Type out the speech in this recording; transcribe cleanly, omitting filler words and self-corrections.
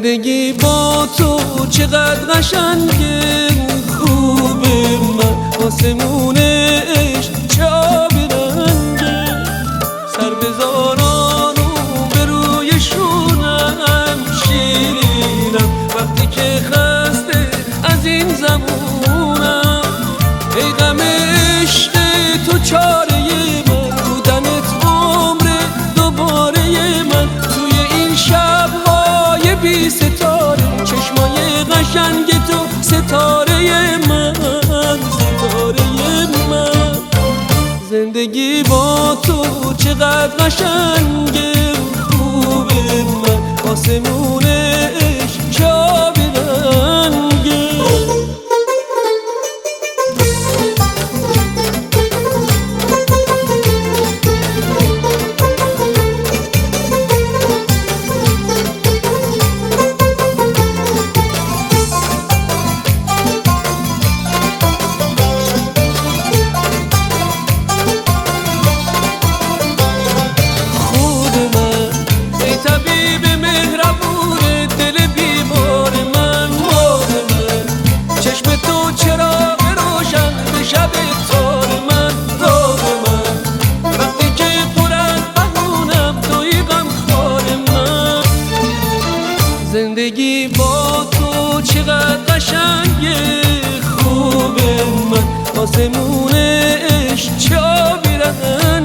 زندگی با تو چقدر قشنگه، خوبه من آسمون عشق چه آبی رنگه. سر بذاران و به روی شونم شیرینم، وقتی که خسته از این زمونم. ای غم عشق تو چاره من، بودنت عمر دوباره من. توی این شب‌های بی ستاره، چشمای قشنگ تو ستاره من، ستاره من. زندگی با تو چقدر قشنگه، خوبه من آسمون عشق چه آبی رنگه. زندگی با تو چقدر قشنگه، خوبه من آسمون عشق چه آبی رنگه.